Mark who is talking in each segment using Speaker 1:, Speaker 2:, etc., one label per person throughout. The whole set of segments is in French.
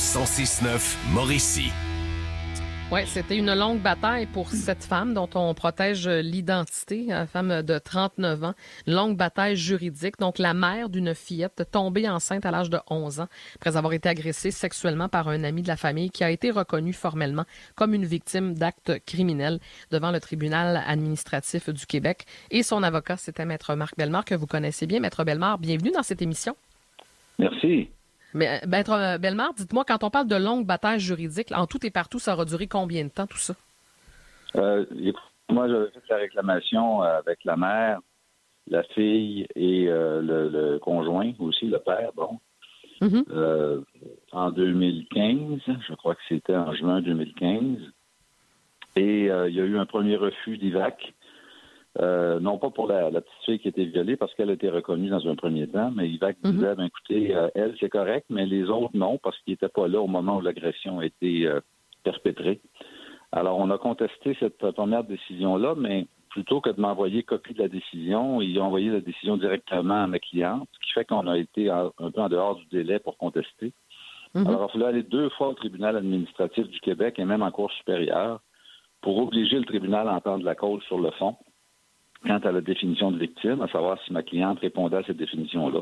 Speaker 1: 1069 Mauricie.
Speaker 2: Oui, c'était une longue bataille pour cette femme dont on protège l'identité, une femme de 39 ans. Une longue bataille juridique. Donc, la mère d'une fillette tombée enceinte à l'âge de 11 ans après avoir été agressée sexuellement par un ami de la famille qui a été reconnu formellement comme une victime d'actes criminels devant le tribunal administratif du Québec. Et son avocat, c'était Maître Marc Bellemare, que vous connaissez bien. Maître Bellemare, bienvenue dans cette émission.
Speaker 3: Merci.
Speaker 2: Mais, Maître Bellemare, dites-moi, quand on parle de longue bataille juridique, en tout et partout, ça aura duré combien de temps, tout ça?
Speaker 3: Moi, j'avais fait la réclamation avec la mère, la fille et le conjoint aussi, le père, bon.
Speaker 2: Mm-hmm.
Speaker 3: En 2015, je crois que c'était en juin 2015. Et il y a eu un premier refus d'IVAC. Non pas pour la petite fille qui a été violée, parce qu'elle a été reconnue dans un premier temps, mais IVAC disait, écoutez, elle, c'est correct, mais les autres, non, parce qu'ils n'étaient pas là au moment où l'agression a été perpétrée. Alors, on a contesté cette première décision-là, mais plutôt que de m'envoyer copie de la décision, ils ont envoyé la décision directement à ma cliente, ce qui fait qu'on a été un peu en dehors du délai pour contester. Alors, il a fallu aller 2 fois au tribunal administratif du Québec et même en cour supérieure pour obliger le tribunal à entendre la cause sur le fond quant à la définition de victime, à savoir si ma cliente répondait à cette définition-là.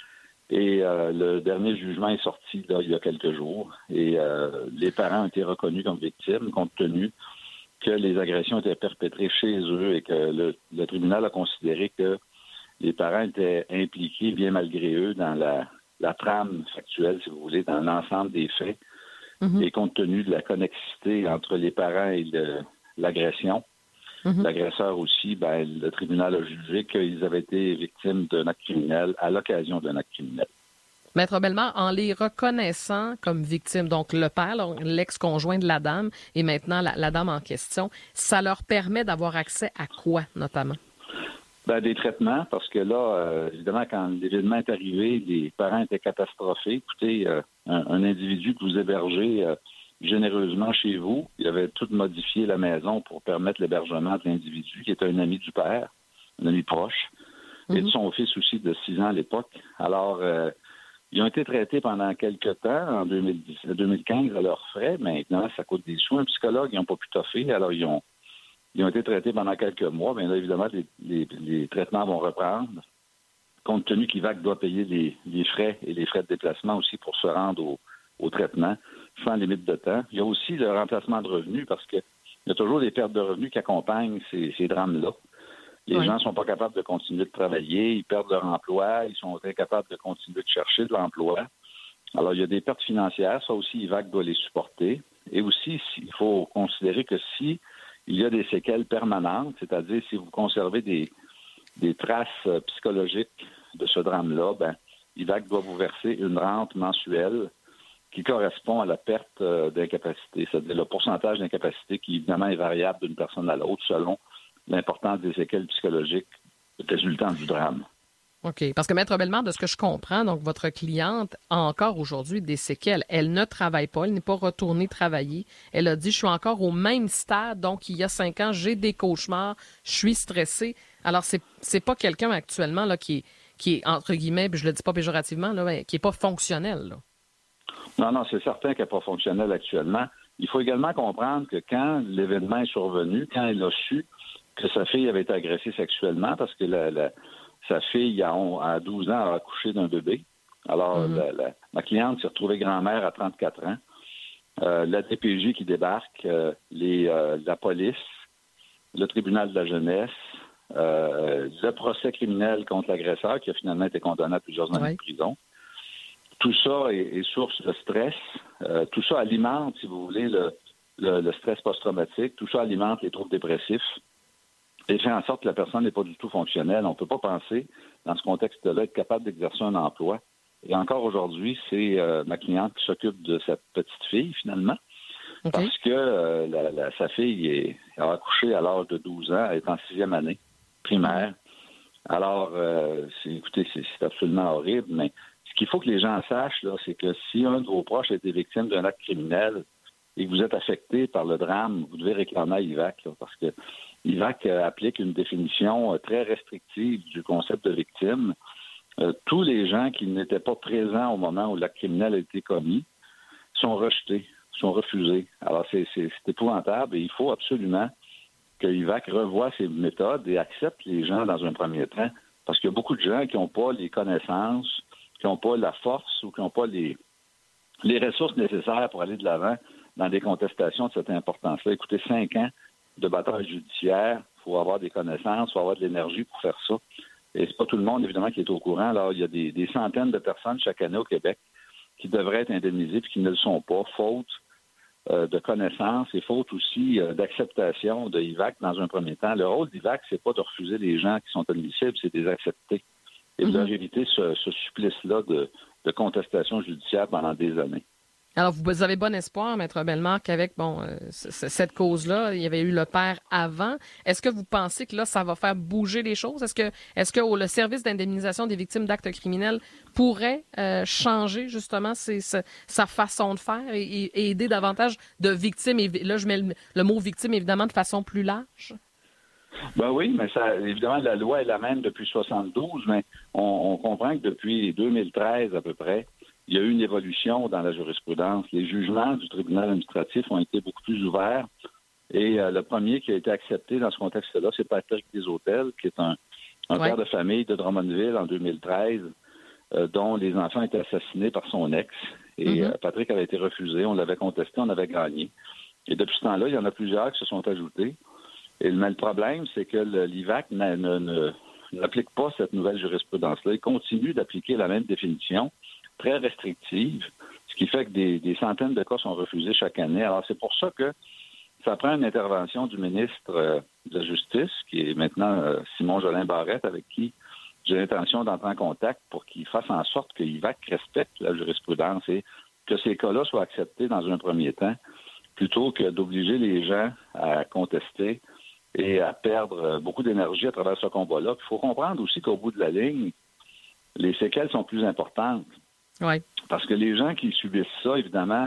Speaker 3: Et le dernier jugement est sorti là, il y a quelques jours. Et les parents ont été reconnus comme victimes compte tenu que les agressions étaient perpétrées chez eux et que le tribunal a considéré que les parents étaient impliqués, bien malgré eux, dans la trame factuelle, si vous voulez, dans l'ensemble des faits. Et compte tenu de la connexité entre les parents et l'agression, l'agresseur aussi, le tribunal a jugé qu'ils avaient été victimes d'un acte criminel à l'occasion d'un acte criminel.
Speaker 2: Maître Bellemare, en les reconnaissant comme victimes, donc le père, l'ex-conjoint de la dame, et maintenant la dame en question, ça leur permet d'avoir accès à quoi, notamment?
Speaker 3: Des traitements, parce que là, évidemment, quand l'événement est arrivé, les parents étaient catastrophés. Écoutez, un individu que vous hébergez généreusement chez vous, il avait tout modifié la maison pour permettre l'hébergement de l'individu, qui était un ami du père, un ami proche, et de son fils aussi de 6 ans à l'époque. Alors, ils ont été traités pendant quelques temps, en 2015, à leurs frais. Maintenant, ça coûte des sous. Un psychologue, ils n'ont pas pu toffer, alors ils ont été traités pendant quelques mois. Mais là, évidemment, les traitements vont reprendre, compte tenu qu'IVAC doit payer les frais et les frais de déplacement aussi pour se rendre au traitement, sans limite de temps. Il y a aussi le remplacement de revenus, parce qu'il y a toujours des pertes de revenus qui accompagnent ces drames-là. Les gens ne sont pas capables de continuer de travailler, ils perdent leur emploi, ils sont incapables de continuer de chercher de l'emploi. Alors, il y a des pertes financières, ça aussi, IVAC doit les supporter. Et aussi, il faut considérer que si il y a des séquelles permanentes, c'est-à-dire si vous conservez des traces psychologiques de ce drame-là, IVAC doit vous verser une rente mensuelle qui correspond à la perte d'incapacité, c'est-à-dire le pourcentage d'incapacité qui, évidemment, est variable d'une personne à l'autre selon l'importance des séquelles psychologiques résultant du drame.
Speaker 2: OK. Parce que, Maître Bellemare, de ce que je comprends, donc votre cliente a encore aujourd'hui des séquelles. Elle ne travaille pas, elle n'est pas retournée travailler. Elle a dit, je suis encore au même stade, donc il y a 5 ans, j'ai des cauchemars, je suis stressée. Alors, c'est pas quelqu'un actuellement là qui est, entre guillemets, puis je le dis pas péjorativement, là, qui est pas fonctionnel, là.
Speaker 3: Non, c'est certain qu'elle n'est pas fonctionnelle actuellement. Il faut également comprendre que quand l'événement est survenu, quand elle a su que sa fille avait été agressée sexuellement, parce que sa fille, à 12 ans, a accouché d'un bébé. Alors, ma cliente s'est retrouvée grand-mère à 34 ans. La DPJ qui débarque, la police, le tribunal de la jeunesse, le procès criminel contre l'agresseur qui a finalement été condamné à plusieurs années de prison. Tout ça est source de stress. Tout ça alimente, si vous voulez, le stress post-traumatique. Tout ça alimente les troubles dépressifs et fait en sorte que la personne n'est pas du tout fonctionnelle. On ne peut pas penser, dans ce contexte-là, être capable d'exercer un emploi. Et encore aujourd'hui, c'est ma cliente qui s'occupe de sa petite fille, finalement, parce que sa fille a accouché à l'âge de 12 ans, elle est en 6e année primaire. Alors, écoutez, c'est absolument horrible, mais ce qu'il faut que les gens sachent, là, c'est que si un de vos proches a été victime d'un acte criminel et que vous êtes affecté par le drame, vous devez réclamer à IVAC, là, parce que IVAC applique une définition très restrictive du concept de victime. Tous les gens qui n'étaient pas présents au moment où l'acte criminel a été commis sont rejetés, sont refusés. Alors, c'est épouvantable et il faut absolument que l'IVAC revoie ses méthodes et accepte les gens dans un premier temps, parce qu'il y a beaucoup de gens qui n'ont pas les connaissances, qui n'ont pas la force ou qui n'ont pas les ressources nécessaires pour aller de l'avant dans des contestations de cette importance-là. Écoutez, 5 ans de bataille judiciaire, il faut avoir des connaissances, il faut avoir de l'énergie pour faire ça. Et c'est pas tout le monde, évidemment, qui est au courant. Alors, il y a des centaines de personnes chaque année au Québec qui devraient être indemnisées puis qui ne le sont pas, faute de connaissances et faute aussi d'acceptation de l'IVAC dans un premier temps. Le rôle d'IVAC, c'est pas de refuser les gens qui sont admissibles, c'est de les accepter et de leur éviter ce supplice-là de contestation judiciaire pendant des années.
Speaker 2: Alors, vous avez bon espoir, Maître Bellemare, qu'avec cette cause-là, il y avait eu le père avant. Est-ce que vous pensez que là, ça va faire bouger les choses? Est-ce que le service d'indemnisation des victimes d'actes criminels pourrait changer justement sa façon de faire et aider davantage de victimes? Et là, je mets le mot victime, évidemment, de façon plus large.
Speaker 3: Ben oui, mais ça, évidemment, la loi est la même depuis 1972, mais on comprend que depuis 2013 à peu près, il y a eu une évolution dans la jurisprudence. Les jugements du tribunal administratif ont été beaucoup plus ouverts. Et le premier qui a été accepté dans ce contexte-là, c'est Patrick Deshôtels, qui est un père de famille de Drummondville en 2013, dont les enfants étaient assassinés par son ex. Et Patrick avait été refusé, on l'avait contesté, on avait gagné. Et depuis ce temps-là, il y en a plusieurs qui se sont ajoutés. Mais le problème, c'est que l'IVAC n'applique pas cette nouvelle jurisprudence-là. Il continue d'appliquer la même définition, très restrictive, ce qui fait que des centaines de cas sont refusés chaque année. Alors, c'est pour ça que ça prend une intervention du ministre de la Justice, qui est maintenant Simon Jolin Barrette, avec qui j'ai l'intention d'entrer en contact pour qu'il fasse en sorte que l'IVAC respecte la jurisprudence et que ces cas-là soient acceptés dans un premier temps, plutôt que d'obliger les gens à contester et à perdre beaucoup d'énergie à travers ce combat-là. Il faut comprendre aussi qu'au bout de la ligne, les séquelles sont plus importantes.
Speaker 2: Oui.
Speaker 3: Parce que les gens qui subissent ça, évidemment,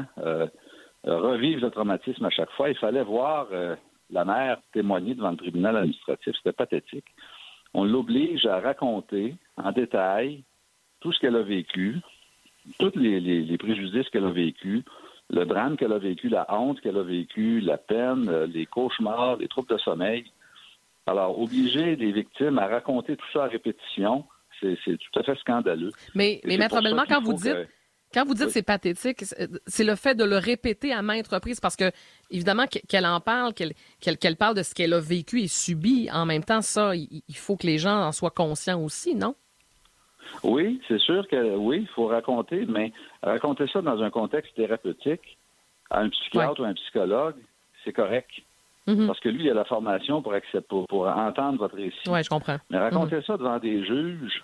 Speaker 3: revivent le traumatisme à chaque fois. Il fallait voir la mère témoigner devant le tribunal administratif. C'était pathétique. On l'oblige à raconter en détail tout ce qu'elle a vécu, tous les préjudices qu'elle a vécus, le drame qu'elle a vécu, la honte qu'elle a vécu, la peine, les cauchemars, les troubles de sommeil. Alors, obliger les victimes à raconter tout ça à répétition, c'est tout à fait scandaleux.
Speaker 2: Mais Maître Bellemare, quand vous dites c'est pathétique, c'est le fait de le répéter à maintes reprises parce que, évidemment, qu'elle en parle, qu'elle parle de ce qu'elle a vécu et subi. En même temps, ça, il faut que les gens en soient conscients aussi, non?
Speaker 3: Oui, c'est sûr que oui, il faut raconter, mais raconter ça dans un contexte thérapeutique à un psychiatre ou un psychologue, c'est correct. Parce que lui, il a la formation pour entendre votre récit.
Speaker 2: Oui, je comprends.
Speaker 3: Mais raconter ça devant des juges,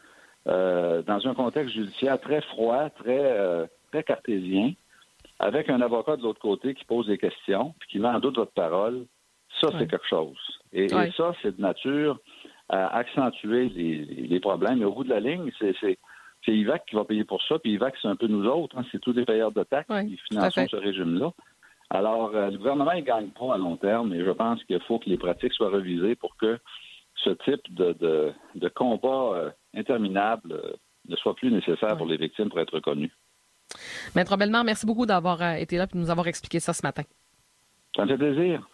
Speaker 3: dans un contexte judiciaire très froid, très cartésien, avec un avocat de l'autre côté qui pose des questions, puis qui met en doute votre parole, ça, c'est quelque chose. Et ça, c'est de nature à accentuer les problèmes. Et au bout de la ligne, c'est IVAC qui va payer pour ça, puis IVAC, c'est un peu nous autres. C'est tous les payeurs de taxes qui financent ce régime-là. Alors, le gouvernement, il ne gagne pas à long terme, et je pense qu'il faut que les pratiques soient revisées pour que ce type de combat interminable ne soit plus nécessaire pour les victimes pour être reconnues.
Speaker 2: Maître Bellemare, merci beaucoup d'avoir été là et de nous avoir expliqué ça ce matin.
Speaker 3: Ça me fait plaisir.